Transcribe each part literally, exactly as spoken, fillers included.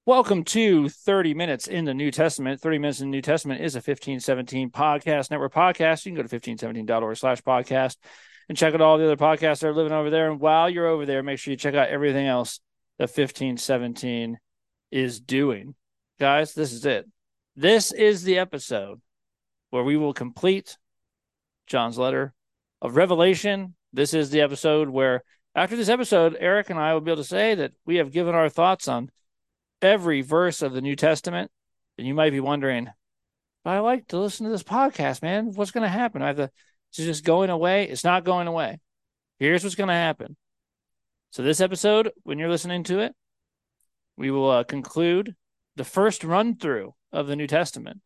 Welcome to thirty Minutes in the New Testament. thirty Minutes in the New Testament is a fifteen seventeen podcast network podcast. You can go to fifteen seventeen dot org slash podcast and check out all the other podcasts that are living over there. And while you're over there, make sure you check out everything else that fifteen seventeen is doing. Guys, this is it. This is the episode where we will complete John's letter of Revelation. This is the episode where, after this episode, Eric and I will be able to say that we have given our thoughts on every verse of the New Testament. And you might be wondering, but I like to listen to this podcast, man. What's going to happen? I have to, it's just going away. It's not going away. Here's what's going to happen. So this episode, when you're listening to it, we will uh, conclude the first run through of the New Testament.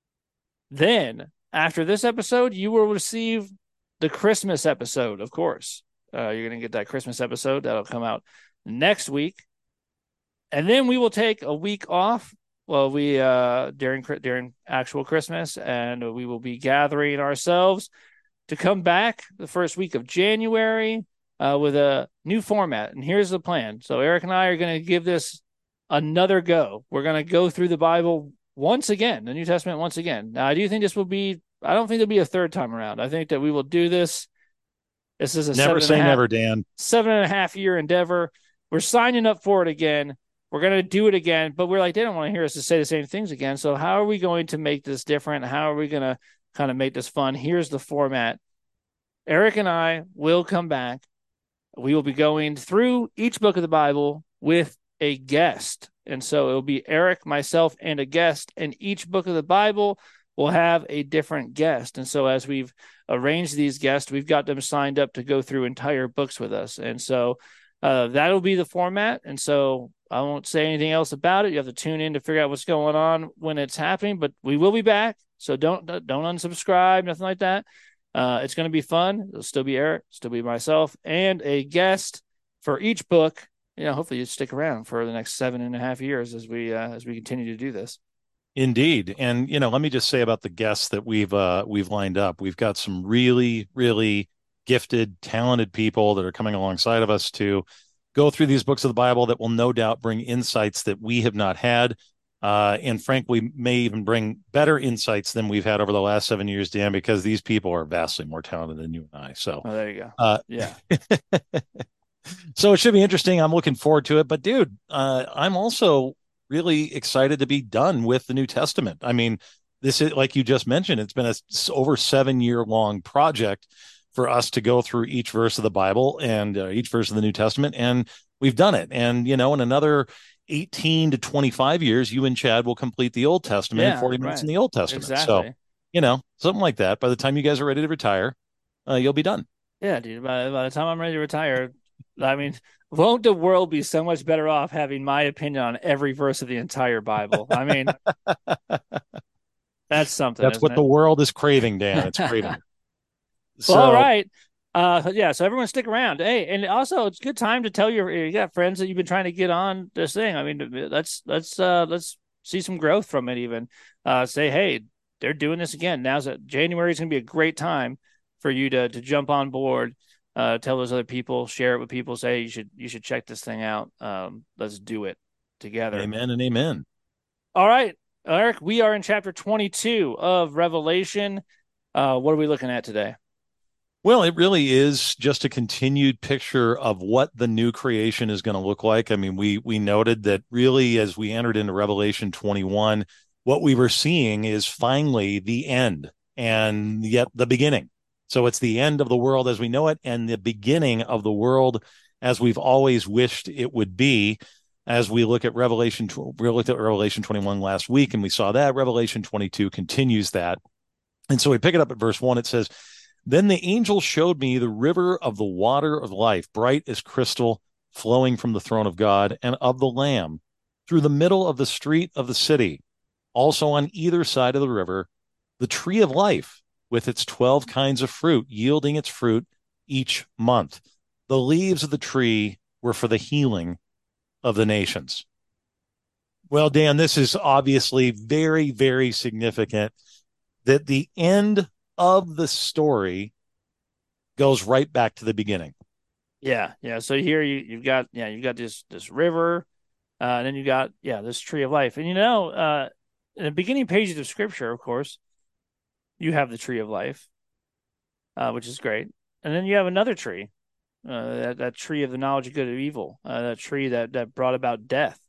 Then after this episode, you will receive the Christmas episode, of course. Uh, you're going to get that Christmas episode. That'll come out next week. And then we will take a week off. Well, we uh, during during actual Christmas, and we will be gathering ourselves to come back the first week of January uh, with a new format. And here's the plan. So Eric and I are going to give this another go. We're going to go through the Bible once again, the New Testament once again. Now, I do think this will be. I don't think there'll be a third time around. I think that we will do this. This is a Never seven and a say half, never, Dan. seven and a half year endeavor. We're signing up for it again. We're going to do it again, but we're like, they don't want to hear us to say the same things again. So how are we going to make this different? How are we going to kind of make this fun? Here's the format. Eric and I will come back. We will be going through each book of the Bible with a guest. And so it'll be Eric, myself, and a guest. And each book of the Bible will have a different guest. And so as we've arranged these guests, we've got them signed up to go through entire books with us. And so uh, that'll be the format. And so I won't say anything else about it. You have to tune in to figure out what's going on when it's happening, but we will be back. So don't don't unsubscribe, nothing like that. Uh, it's going to be fun. It'll still be Eric, still be myself, and a guest for each book. You know, hopefully you stick around for the next seven and a half years as we uh, as we continue to do this. Indeed. And you know, let me just say about the guests that we've uh we've lined up. We've got some really, really gifted, talented people that are coming alongside of us to go through these books of the Bible that will no doubt bring insights that we have not had. Uh, and frankly, may even bring better insights than we've had over the last seven years, Dan, because these people are vastly more talented than you and I. So, Oh, there you go. uh, Yeah. so it should be interesting. I'm looking forward to it. But, dude, uh, I'm also really excited to be done with the New Testament. I mean, this is, like you just mentioned, it's been a over seven year long project for us to go through each verse of the Bible and uh, each verse of the New Testament. And we've done it. And, you know, in another eighteen to twenty-five years, you and Chad will complete the Old Testament in Yeah, forty minutes right. in the Old Testament. So, Exactly. you know, something like that. By the time you guys are ready to retire, uh, you'll be done. Yeah, dude. By, by the time I'm ready to retire, I mean, won't the world be so much better off having my opinion on every verse of the entire Bible? I mean, that's something, That's isn't what the it? world is craving, Dan. It's craving it. Well, all So, right. Uh, yeah. So everyone stick around. Hey, and also it's a good time to tell your you got friends that you've been trying to get on this thing. I mean, let's let's uh let's see some growth from it. Even uh, say, hey, they're doing this again. Now's a January is going to be a great time for you to to jump on board. Uh, tell those other people, share it with people. Say hey, you should you should check this thing out. Um, let's do it together. amen and amen. All right, Eric. We are in chapter twenty-two of Revelation. Uh, what are we looking at today? Well, it really is just a continued picture of what the new creation is going to look like. I mean, we we noted that really as we entered into Revelation twenty-one, what we were seeing is finally the end and yet the beginning. So it's the end of the world as we know it and the beginning of the world as we've always wished it would be. As we look at Revelation, we looked at Revelation twenty-one last week and we saw that Revelation twenty-two continues that. And so we pick it up at verse one. It says, then the angel showed me the river of the water of life, bright as crystal, flowing from the throne of God and of the Lamb through the middle of the street of the city. Also on either side of the river, the tree of life with its twelve kinds of fruit, yielding its fruit each month. The leaves of the tree were for the healing of the nations. Well, Dan, this is obviously very, very significant that the end of the story goes right back to the beginning. Yeah, yeah. So here you you've got yeah you've got this this river. Uh, and then you got, yeah, this tree of life. And you know, uh, in the beginning pages of Scripture, of course, you have the tree of life, uh, which is great. And then you have another tree, uh, that, that tree of the knowledge of good and evil, uh, that tree that, that brought about death.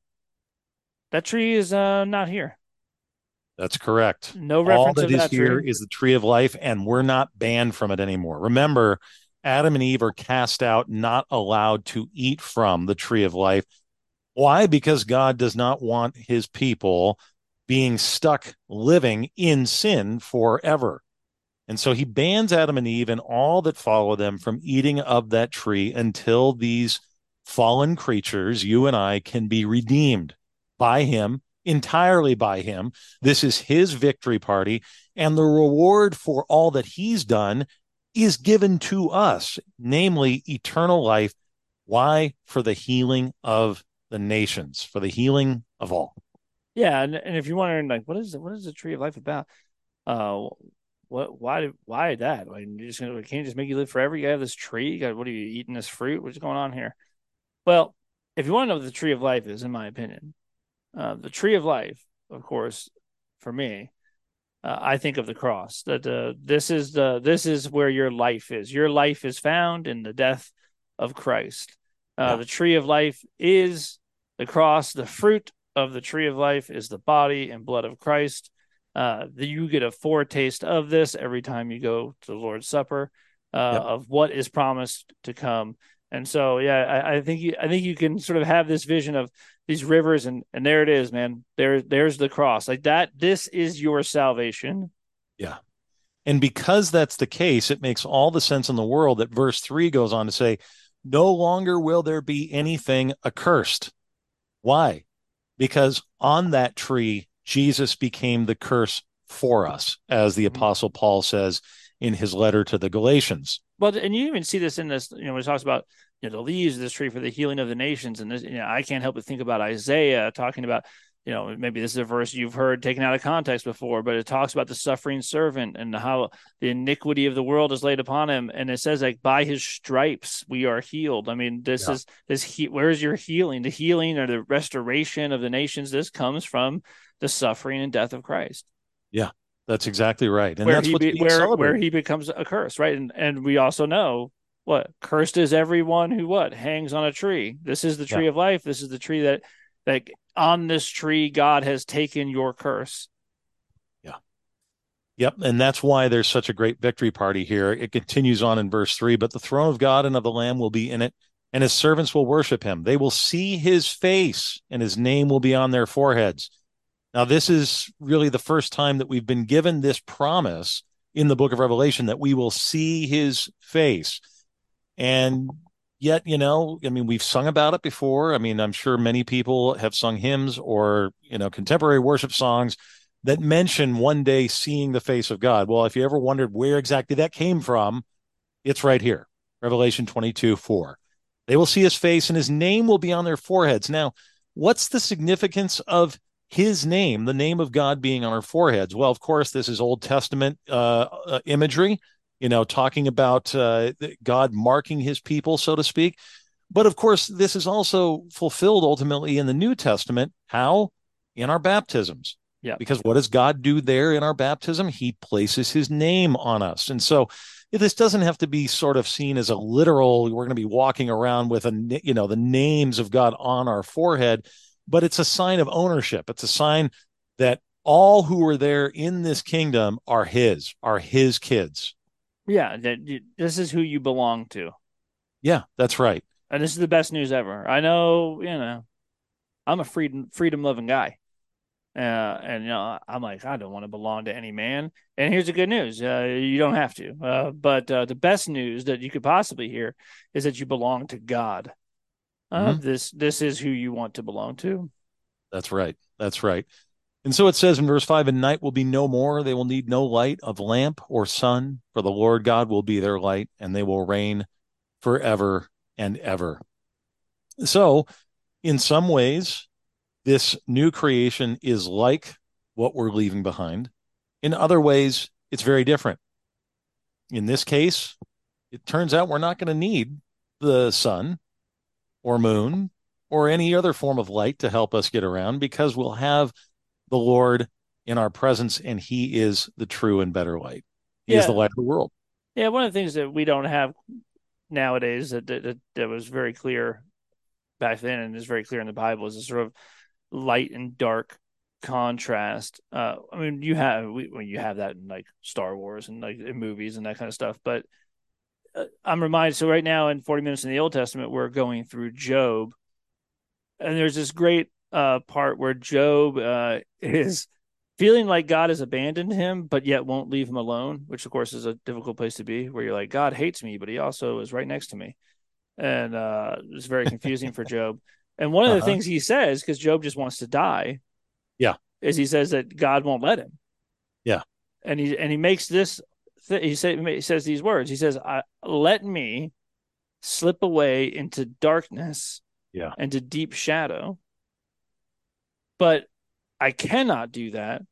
That tree is uh, not here. That's correct. No All reference that of is that here tree. is the tree of life, and we're not banned from it anymore. Remember, Adam and Eve are cast out, not allowed to eat from the tree of life. Why? Because God does not want his people being stuck living in sin forever. And so he bans Adam and Eve and all that follow them from eating of that tree until these fallen creatures, you and I, can be redeemed by him, entirely by him. This is his victory party. And the reward for all that he's done is given to us, namely eternal life. Why? For the healing of the nations, for the healing of all. Yeah, and, and if you're wondering, like, what is what is the tree of life about? Uh, what why why that? Like, you just gonna can't just make you live forever? You have this tree. You got what are you eating this fruit? What's going on here? Well, if you want to know what the tree of life is, in my opinion, uh, the tree of life, of course, for me, uh, I think of the cross. That uh, this is the this is where your life is. Your life is found in the death of Christ. Uh, Yeah. the tree of life is the cross. The fruit of the tree of life is the body and blood of Christ. Uh, the, you get a foretaste of this every time you go to the Lord's Supper, uh, Yep. of what is promised to come. And so, yeah, I, I think you, I think you can sort of have this vision of these rivers, and and there it is, man. There, there's the cross, like that. This is your salvation. Yeah. And because that's the case, it makes all the sense in the world that verse three goes on to say, no longer will there be anything accursed. Why? Because on that tree, Jesus became the curse for us, as the Mm-hmm. Apostle Paul says in his letter to the Galatians. Well, and you even see this in this, you know, when it talks about, you know, the leaves of this tree for the healing of the nations. And this, you know, I can't help but think about Isaiah talking about, you know, maybe this is a verse you've heard taken out of context before, but it talks about the suffering servant and how the iniquity of the world is laid upon him. And it says, like, by his stripes we are healed. I mean, this Yeah. is this he, where's your healing? The healing or the restoration of the nations, this comes from the suffering and death of Christ. Yeah, that's exactly right. And Where that's he what's be, being where where celebrated. he becomes a curse, right? And and we also know what cursed is everyone who what hangs on a tree. This is the Yeah. tree of life. This is the tree that that on this tree God has taken your curse. Yeah. Yep. And that's why there's such a great victory party here. It continues on in verse three, but the throne of God and of the Lamb will be in it, and his servants will worship him. They will see his face, and his name will be on their foreheads. Now, this is really the first time that we've been given this promise in the book of Revelation that we will see his face. And yet, you know, I mean, we've sung about it before. I mean, I'm sure many people have sung hymns or, you know, contemporary worship songs that mention one day seeing the face of God. Well, if you ever wondered where exactly that came from, it's right here. Revelation twenty-two, four. They will see his face and his name will be on their foreheads. Now, what's the significance of his name, the name of God being on our foreheads? Well, of course, this is Old Testament uh, uh, imagery, you know, talking about uh, God marking his people, so to speak. But of course, this is also fulfilled ultimately in the New Testament. How? In our baptisms. Yeah. Because what does God do there in our baptism? He places his name on us. And so this doesn't have to be sort of seen as a literal, we're going to be walking around with a, you know, the names of God on our forehead, but it's a sign of ownership. It's a sign that all who are there in this kingdom are his, are his kids. Yeah, that this is who you belong to. Yeah, that's right. And this is the best news ever. I know, you know, I'm a freedom freedom loving guy. Uh, and you know, I'm like, I don't want to belong to any man. And here's the good news: uh, you don't have to. Uh, but uh, the best news that you could possibly hear is that you belong to God. Uh, Mm-hmm. this this is who you want to belong to. That's right. That's right. And so it says in verse five, and night will be no more. They will need no light of lamp or sun, for the Lord God will be their light, and they will reign forever and ever. So, in some ways, this new creation is like what we're leaving behind. In other ways, it's very different. In this case, it turns out we're not going to need the sun or moon or any other form of light to help us get around, because we'll have the Lord in our presence, and he is the true and better light. He is the Yeah. light of the world. Yeah. One of the things that we don't have nowadays that that, that was very clear back then and is very clear in the Bible is a sort of light and dark contrast. Uh, I mean, you have we, well, you have that in like Star Wars and like in movies and that kind of stuff. But uh, I'm reminded. So right now in forty minutes in the Old Testament, we're going through Job, and there's this great uh, part where Job uh, is feeling like God has abandoned him, but yet won't leave him alone, which of course is a difficult place to be, where you're like, God hates me, but he also is right next to me. And uh, it's very confusing for Job. And one of the Uh-huh. things he says, because Job just wants to die, Yeah. is he says that God won't let him. Yeah. And he and he makes this. Th- he, say, he says these words. He says, I, "Let me slip away into darkness Yeah. and to deep shadow, but I cannot do that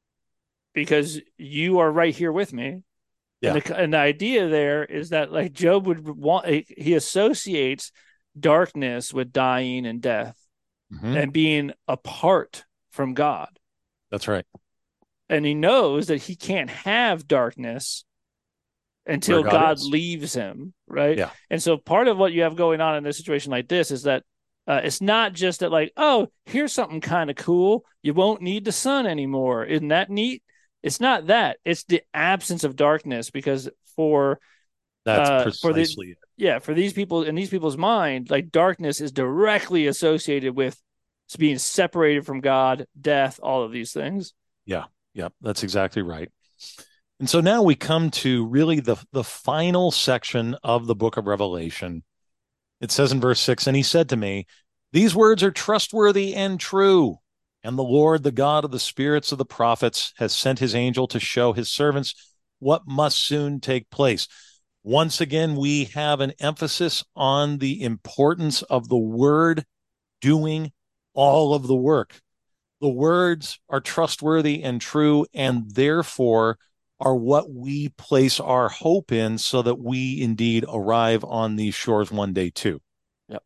because you are right here with me." Yeah. And the, and the idea there is that like Job would want, he associates darkness with dying and death Mm-hmm. and being apart from God. That's right. And he knows that he can't have darkness until Where God God is. leaves him, right? Yeah. And so part of what you have going on in a situation like this is that uh, it's not just that like, oh, here's something kind of cool. You won't need the sun anymore. Isn't that neat? It's not that. It's the absence of darkness, because for That's uh for the precisely it. yeah, for these people, in these people's mind, like darkness is directly associated with being separated from God, death, all of these things. Yeah. Yeah. That's exactly right. And so now we come to really the, the final section of the book of Revelation. It says in verse six, and he said to me, these words are trustworthy and true. And the Lord, the God of the spirits of the prophets, has sent his angel to show his servants what must soon take place. Once again, we have an emphasis on the importance of the word doing all of the work. The words are trustworthy and true, and therefore are what we place our hope in, so that we indeed arrive on these shores one day too. Yep.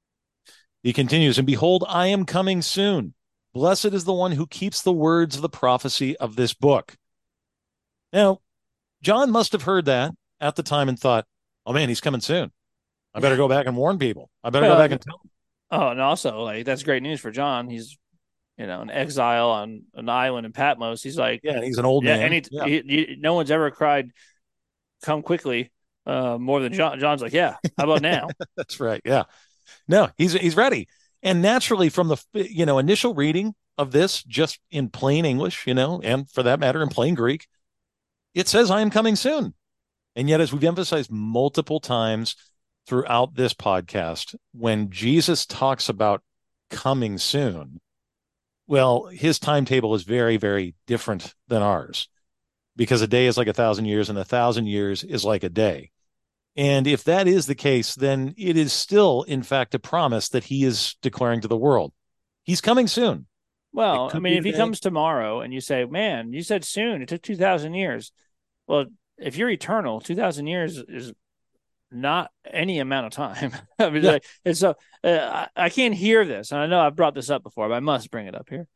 He continues, and behold, I am coming soon. Blessed is the one who keeps the words of the prophecy of this book. Now, John must have heard that at the time and thought, oh man, he's coming soon. I better go back and warn people. I better go back and tell them. Oh, and also like that's great news for John. He's you know an exile on an island in Patmos. He's like, yeah, he's an old yeah, man. any yeah. he, he, no one's ever cried, "Come quickly," uh, more than John. John's like, yeah, how about now? That's right. Yeah, no, he's he's ready. And naturally, from the you know initial reading of this, just in plain English, you know, and for that matter, in plain Greek, it says, "I am coming soon." And yet, as we've emphasized multiple times throughout this podcast, when Jesus talks about coming soon, well, his timetable is very, very different than ours, because a day is like a thousand years and a thousand years is like a day. And if that is the case, then it is still, in fact, a promise that he is declaring to the world. He's coming soon. Well, I mean, if he comes tomorrow and you say, man, you said soon, it took two thousand years. Well, if you're eternal, two thousand years is not any amount of time. I mean, yeah. like, and so uh, I, I can't hear this. And I know I've brought this up before, but I must bring it up here.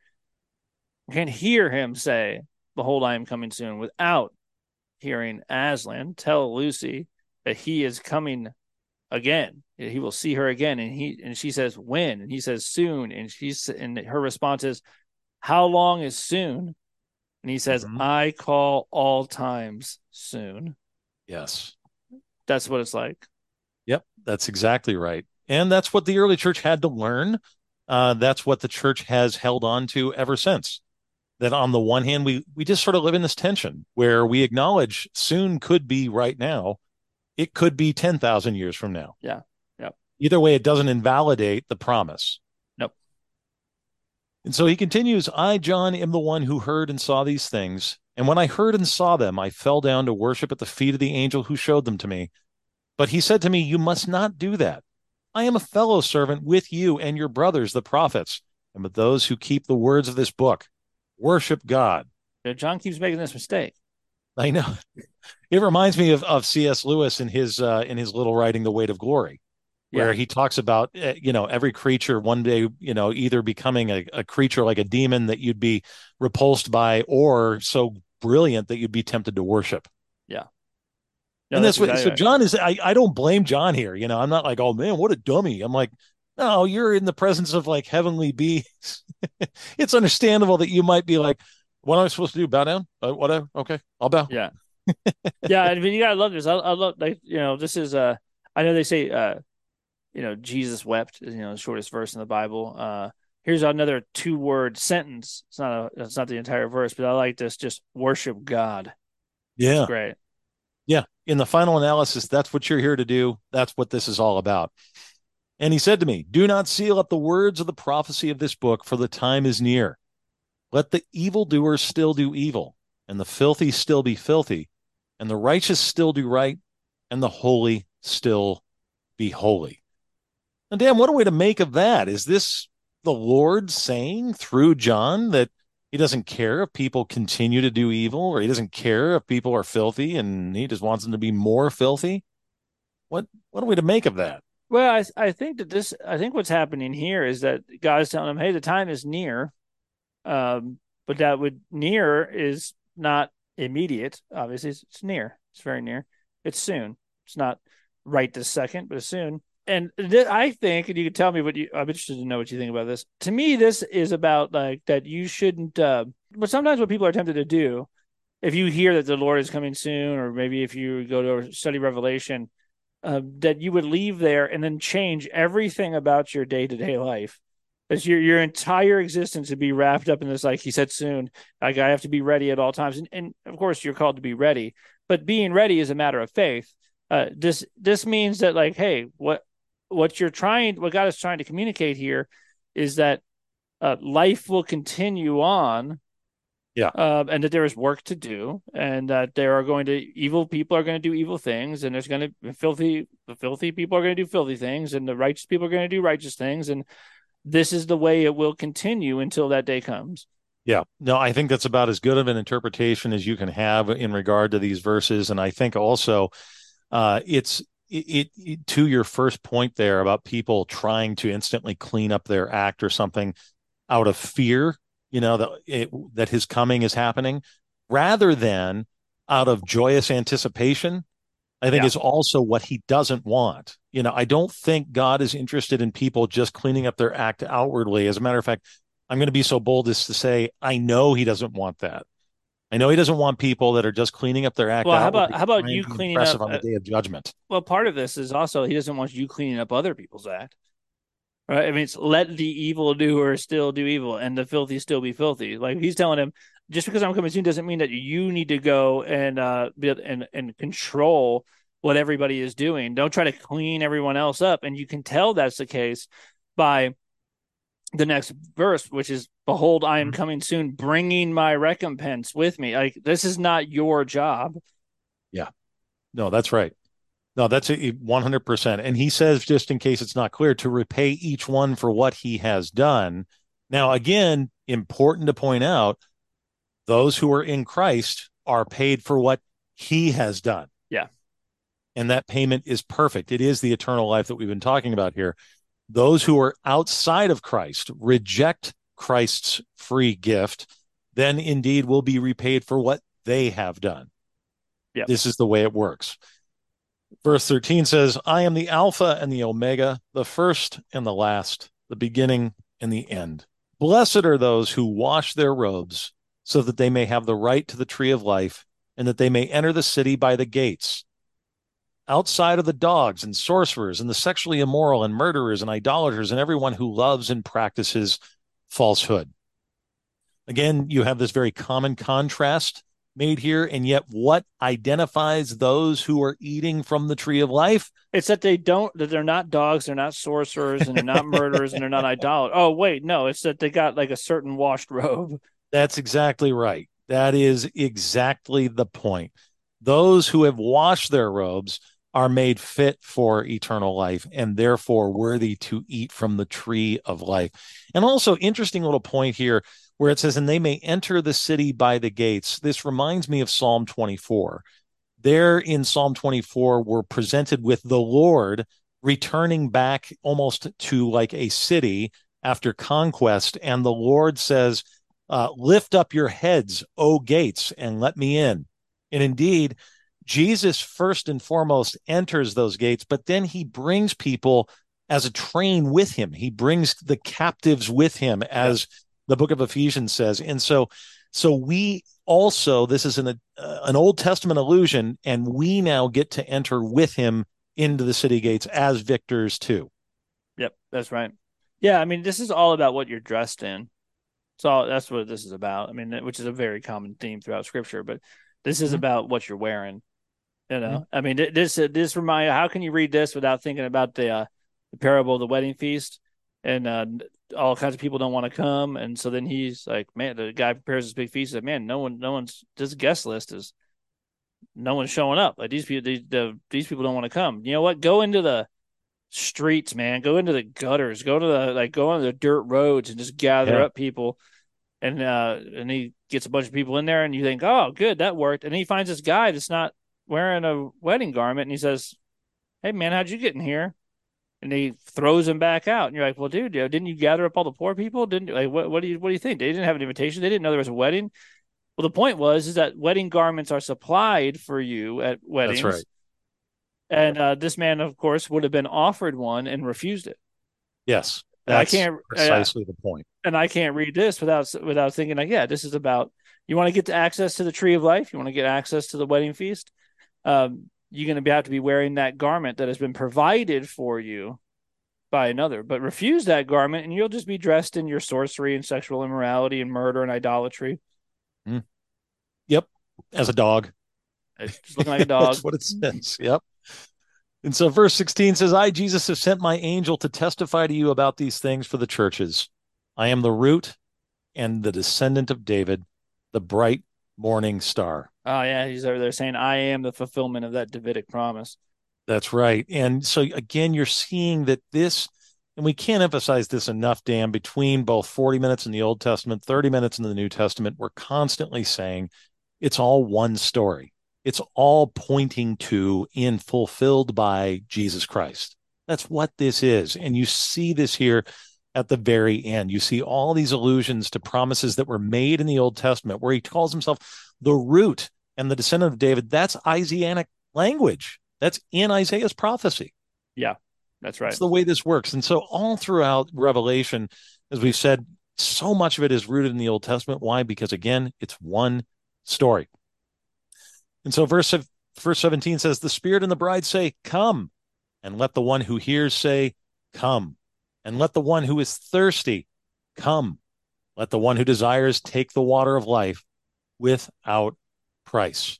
I can't hear him say, behold, I am coming soon, without hearing Aslan tell Lucy that he is coming again. He will see her again. And he and she says, when? And he says, soon. And she's and her response is, how long is soon? And he says, mm-hmm. I call all times soon. Yes. That's what it's like. Yep, that's exactly right. And that's what the early church had to learn. Uh, that's what the church has held on to ever since. That on the one hand, we we just sort of live in this tension where we acknowledge soon could be right now. It could be ten thousand years from now. Yeah. Yep. Either way, it doesn't invalidate the promise. Nope. And so he continues, I, John, am the one who heard and saw these things. And when I heard and saw them, I fell down to worship at the feet of the angel who showed them to me. But he said to me, you must not do that. I am a fellow servant with you and your brothers, the prophets, and with those who keep the words of this book. Worship God. John keeps making this mistake. I know. It reminds me of, of C S Lewis in his uh, in his little writing, The Weight of Glory. where Yeah. he talks about, uh, you know, every creature one day, you know, either becoming a, a creature like a demon that you'd be repulsed by, or so brilliant that you'd be tempted to worship. Yeah. No, And that's that's what, exactly so right. John is, I, I don't blame John here. You know, I'm not like, oh man, what a dummy. I'm like, no, you're in the presence of like heavenly beings. It's understandable that you might be like, what am I supposed to do? Bow down? Uh, whatever. Okay, I'll bow. Yeah. Yeah. I mean, you gotta love this. I, I love, like, you know, this is, uh, I know they say, uh, you know, Jesus wept, you know, the shortest verse in the Bible. Uh, here's another two word sentence. It's not a, it's not the entire verse, but I like this. Just worship God. It's Yeah. great. Yeah. In the final analysis, that's what you're here to do. That's what this is all about. And he said to me, do not seal up the words of the prophecy of this book, for the time is near. Let the evildoers still do evil, and the filthy still be filthy, and the righteous still do right, and the holy still be holy. And damn, what a way to make of that. Is this the Lord saying through John that he doesn't care if people continue to do evil, or he doesn't care if people are filthy and he just wants them to be more filthy? What what a way to make of that? Well, I I think that this I think what's happening here is that God is telling them, hey, the time is near. Um, but that would near is not immediate. Obviously, it's, it's near. It's very near. It's soon. It's not right this second, but it's soon. And th- I think, and you can tell me what you. I'm interested to know what you think about this. To me, this is about like that you shouldn't. Uh, but sometimes what people are tempted to do, if you hear that the Lord is coming soon, or maybe if you go to study Revelation, uh, that you would leave there and then change everything about your day to day life. As your your entire existence would be wrapped up in this, like he said soon, like I have to be ready at all times. And, and of course you're called to be ready, but being ready is a matter of faith. Uh, this this means that like, hey, what what you're trying, what God is trying to communicate here is that uh, life will continue on, Yeah. uh, and that there is work to do, and that there are going to evil people are going to do evil things, and there's going to filthy the filthy people are going to do filthy things, and the righteous people are going to do righteous things, and this is the way it will continue until that day comes. Yeah. No, I think that's about as good of an interpretation as you can have in regard to these verses. And I think also uh, it's it, it to your first point there about people trying to instantly clean up their act or something out of fear, you know, that it, that his coming is happening, rather than out of joyous anticipation. I think Yeah. is also what he doesn't want. You know, I don't think God is interested in people just cleaning up their act outwardly. As a matter of fact, I'm going to be so bold as to say, I know he doesn't want that. I know he doesn't want people that are just cleaning up their act Well, how about outwardly how to about try and you be cleaning up? impressive on the Uh, day of judgment. well, part of this is also he doesn't want you cleaning up other people's act. Right? I mean, it's let the evildoer still do evil and the filthy still be filthy. Like he's telling him, just because I'm coming soon doesn't mean that you need to go and uh be, and and control what everybody is doing. Don't try to clean everyone else up. And you can tell that's the case by the next verse, which is, "Behold, I am coming soon, bringing my recompense with me." Like this is not your job. Yeah. No, that's right. No, that's a one hundred percent. And he says, just in case it's not clear, to repay each one for what he has done. Now, again, important to point out, those who are in Christ are paid for what he has done. Yeah. And that payment is perfect. It is the eternal life that we've been talking about here. Those who are outside of Christ reject Christ's free gift, then indeed will be repaid for what they have done. Yeah. This is the way it works. Verse thirteen says, I am the Alpha and the Omega, the first and the last, the beginning and the end. Blessed are those who wash their robes, so that they may have the right to the tree of life, and that they may enter the city by the gates. Outside of the dogs and sorcerers and the sexually immoral and murderers and idolaters and everyone who loves and practices falsehood. Again, you have this very common contrast made here, and yet what identifies those who are eating from the tree of life? It's that they don't, that they're not dogs, they're not sorcerers, and they're not murderers, and they're not idolaters. Oh, wait, no, it's that they got like a certain washed robe. That's exactly right. That is exactly the point. Those who have washed their robes are made fit for eternal life and therefore worthy to eat from the tree of life. And also, interesting little point here where it says, and they may enter the city by the gates. This reminds me of Psalm twenty-four. There in Psalm twenty-four, we're presented with the Lord returning back almost to like a city after conquest. And the Lord says, uh, lift up your heads, O gates, and let me in. And indeed, Jesus first and foremost enters those gates, but then he brings people as a train with him. He brings the captives with him, as yep. the book of Ephesians says. And so, so we also, this is an, uh, an Old Testament allusion, and we now get to enter with him into the city gates as victors too. Yep, that's right. Yeah, I mean, this is all about what you're dressed in. So that's what this is about. I mean, which is a very common theme throughout Scripture, but this is mm-hmm. about what you're wearing. You know, mm-hmm. I mean, this this remind. How can you read this without thinking about the uh, the parable of the wedding feast, and uh, all kinds of people don't want to come, and so then he's like, man, the guy prepares this big feast. Like, man, no one, no one's. This guest list is no one's showing up. Like these people, these the, these people don't want to come. You know what? Go into the streets, man. Go into the gutters. Go to the like go on the dirt roads and just gather yeah. up people. And uh, and he gets a bunch of people in there, and you think, oh, good, that worked. And he finds this guy that's not wearing a wedding garment, and he says, hey, man, how'd you get in here? And he throws him back out. And you're like, well, dude, you know, didn't you gather up all the poor people? Didn't like what? What do you what do you think? They didn't have an invitation. They didn't know there was a wedding. Well, the point was is that wedding garments are supplied for you at weddings. That's right. And uh, this man, of course, would have been offered one and refused it. Yes, that's I can't, precisely uh, the point. And I can't read this without without thinking like, yeah, this is about you want to get to access to the tree of life. You want to get access to the wedding feast. Um, you're going to have to be wearing that garment that has been provided for you by another. But refuse that garment, and you'll just be dressed in your sorcery and sexual immorality and murder and idolatry. Mm. Yep, as a dog. It's just looking like a dog. That's what it says. Yep. And so verse sixteen says, I, Jesus, have sent my angel to testify to you about these things for the churches. I am the root and the descendant of David, the bright morning star. Oh, yeah. He's over there saying, I am the fulfillment of that Davidic promise. That's right. And so, again, you're seeing that this, and we can't emphasize this enough, Dan, between both forty minutes in the Old Testament, thirty minutes in the New Testament, we're constantly saying it's all one story. It's all pointing to and fulfilled by Jesus Christ. That's what this is. And you see this here at the very end. You see all these allusions to promises that were made in the Old Testament where he calls himself the root and the descendant of David. That's Isaianic language. That's in Isaiah's prophecy. Yeah, that's right. That's the way this works. And so all throughout Revelation, as we've said, so much of it is rooted in the Old Testament. Why? Because, again, it's one story. And so verse, verse seventeen says, the Spirit and the bride say, come. And let the one who hears say, come. And let the one who is thirsty come. Let the one who desires take the water of life without price.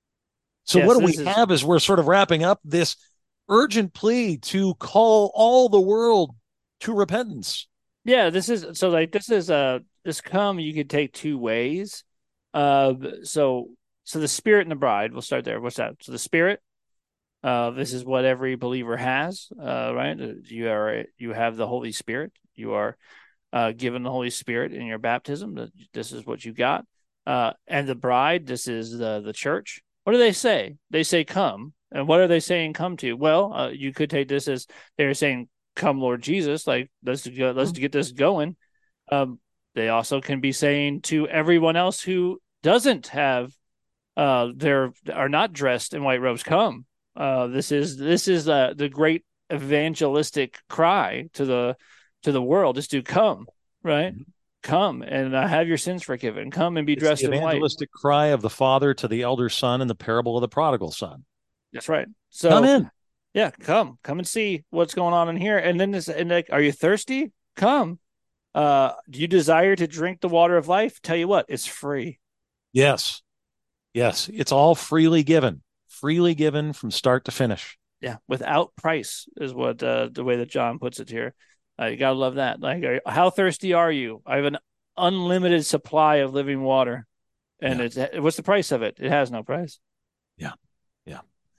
So yes, what do we is... have as we're sort of wrapping up this urgent plea to call all the world to repentance? Yeah, this is so like this is uh this come you could take two ways. Uh so So the Spirit and the bride, we'll start there. What's that? So the Spirit, uh, this is what every believer has, uh, right? You are you have the Holy Spirit. You are uh, given the Holy Spirit in your baptism. This is what you got. Uh, and the bride, this is the the church. What do they say? They say, "Come." And what are they saying? Come to? Well, uh, you could take this as they're saying, "Come, Lord Jesus." Like let's go, let's get this going. Um, they also can be saying to everyone else who doesn't have. Uh, they're are not dressed in white robes. Come. Uh, this is this is uh, the great evangelistic cry to the to the world is to come, right? Mm-hmm. Come and uh, have your sins forgiven. Come and be it's dressed the in white. Evangelistic cry of the father to the elder son in the parable of the prodigal son. That's right. So come in. Yeah, come, come and see what's going on in here. And then this, and like, are you thirsty? Come. Uh, do you desire to drink the water of life? Tell you what, it's free. Yes. Yes, it's all freely given, freely given from start to finish. Yeah, without price is what uh, the way that John puts it here. Uh, you gotta love that. Like, are, how thirsty are you? I have an unlimited supply of living water, and yeah. it's what's the price of it? It has no price. Yeah, yeah.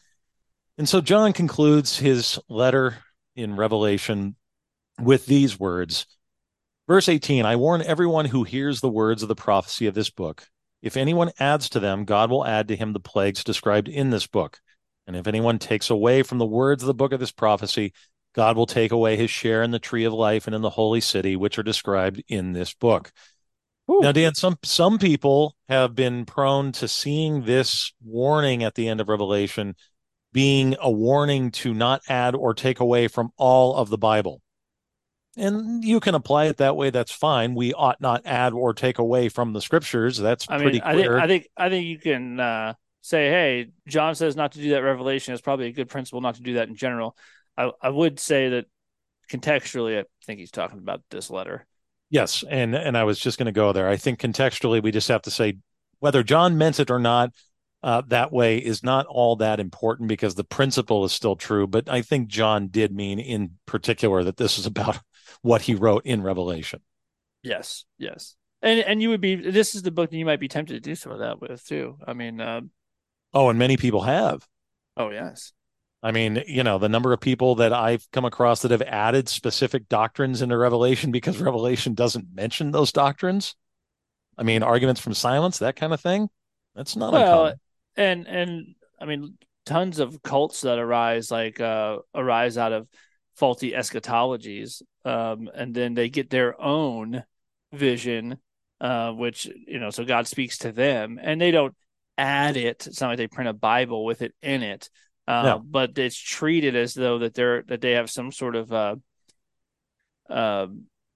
And so John concludes his letter in Revelation with these words, verse eighteen. I warn everyone who hears the words of the prophecy of this book. If anyone adds to them, God will add to him the plagues described in this book. And if anyone takes away from the words of the book of this prophecy, God will take away his share in the tree of life and in the holy city, which are described in this book. Whew. Now, Dan, some some people have been prone to seeing this warning at the end of Revelation being a warning to not add or take away from all of the Bible. And you can apply it that way. That's fine. We ought not add or take away from the scriptures. That's I mean, pretty I think clear. I think I think you can uh, say, hey, John says not to do that Revelation. It's probably a good principle not to do that in general. I, I would say that contextually, I think he's talking about this letter. Yes, and and I was just going to go there. I think contextually, we just have to say whether John meant it or not. Uh, that way is not all that important because the principle is still true. But I think John did mean in particular that this is about what he wrote in Revelation. Yes, yes, and and you would be. This is the book that you might be tempted to do some of that with too. I mean, uh, Oh, and many people have. oh yes, I mean, you know, the number of people that I've come across that have added specific doctrines into Revelation because Revelation doesn't mention those doctrines. I mean, arguments from silence, that kind of thing. That's not well, uncommon. and and I mean, tons of cults that arise like uh, arise out of faulty eschatologies, um, and then they get their own vision, uh, which you know, so God speaks to them, and they don't add it. It's not like they print a Bible with it in it, uh, No. but it's treated as though that they're that they have some sort of uh, uh,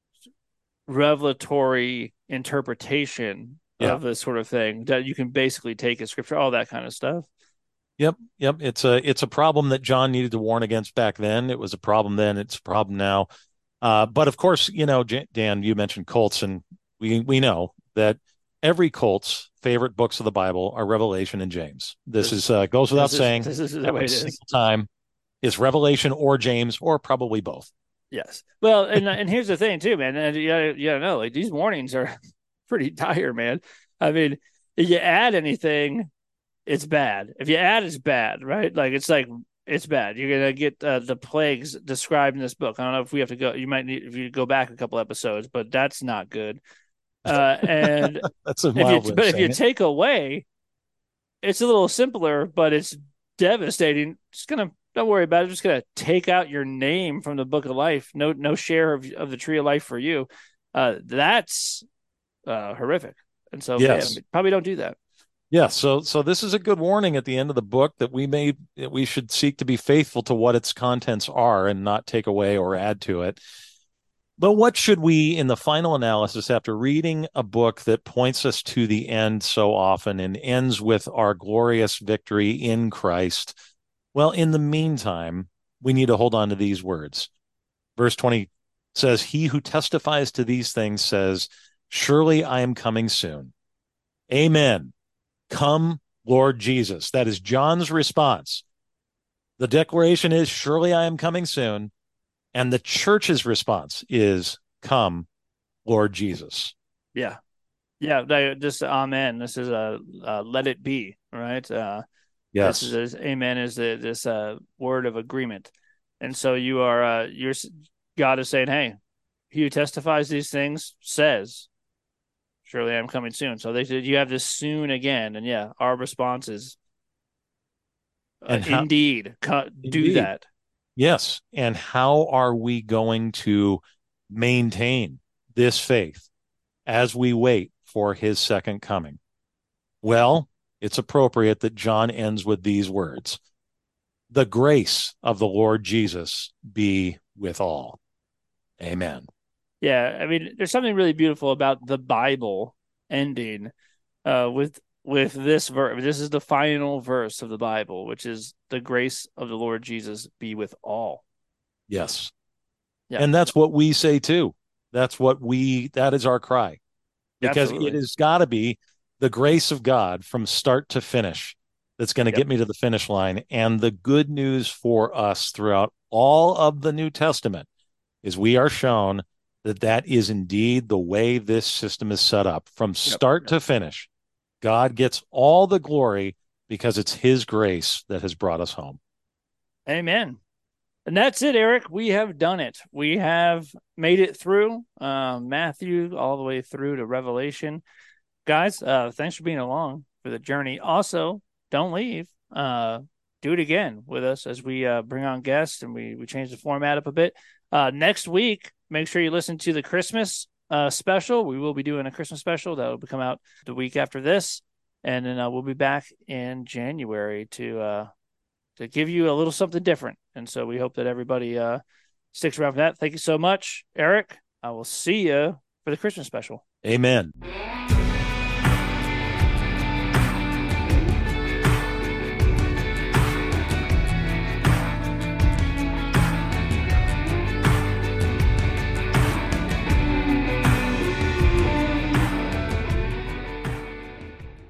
revelatory interpretation Yeah. of this sort of thing that you can basically take as scripture, all that kind of stuff. Yep. Yep. It's a it's a problem that John needed to warn against back then. It was a problem then. It's a problem now. Uh, but of course, you know, Dan, you mentioned cults, and we we know that every cult's favorite books of the Bible are Revelation and James. This This is uh, goes without this is saying. this is the way Every it single is. time is Revelation or James or probably both. Yes. Well, and and here's the thing too, man. And you gotta, you gotta know, like these warnings are pretty dire, man. I mean, if you add anything, it's bad. If you add, it's bad, right? Like it's like it's bad. You're gonna get uh, the plagues described in this book. I don't know if we have to go. You might need if you go back a couple episodes, but that's not good. Uh, and That's a if you mild way of but if you saying it. take away, it's a little simpler, but it's devastating. Just gonna don't worry about it. Just gonna take out your name from the book of life. No, no share of, of the tree of life for you. Uh, that's uh, horrific. And so, yeah, Yes. probably don't do that. Yeah, so so this is a good warning at the end of the book that we may that we should seek to be faithful to what its contents are and not take away or add to it. But what should we, in the final analysis, after reading a book that points us to the end so often and ends with our glorious victory in Christ? Well, in the meantime, we need to hold on to these words. Verse twenty says, "He who testifies to these things says, surely I am coming soon. Amen. Come, Lord Jesus." That is John's response. The declaration is, surely I am coming soon. And the church's response is, come, Lord Jesus. Yeah. Yeah. Just amen. This is a uh, let it be, right? Uh, this Yes. is amen is the, this uh, word of agreement. And so you are, uh, you're, God is saying, hey, he who testifies these things says, surely I'm coming soon. So they said you have this soon again. And yeah, our response is, uh, And how, indeed, do indeed, that. yes. And how are we going to maintain this faith as we wait for his second coming? Well, it's appropriate that John ends with these words: the grace of the Lord Jesus be with all. Amen. Yeah, I mean, there's something really beautiful about the Bible ending uh, with with this verse. This is the final verse of the Bible, which is the grace of the Lord Jesus be with all. Yes. Yeah, And that's what we say too. That's what we, that is our cry, because it absolutely. has got to be the grace of God from start to finish that's going to Yep. get me to the finish line. And the good news for us throughout all of the New Testament is we are shown that that is indeed the way this system is set up from Yep. start Yep. to finish. God gets all the glory because it's his grace that has brought us home. Amen. And that's it, Eric. We have done it. We have made it through uh, Matthew all the way through to Revelation. Guys, uh, thanks for being along for the journey. Also, don't leave. Uh, do it again with us as we uh, bring on guests and we we change the format up a bit. Uh, next week, make sure you listen to the Christmas uh, special. We will be doing a Christmas special that will come out the week after this, and then uh, we'll be back in January to uh, to give you a little something different. And so we hope that everybody uh, sticks around for that. Thank you so much, Eric. I will see you for the Christmas special. Amen.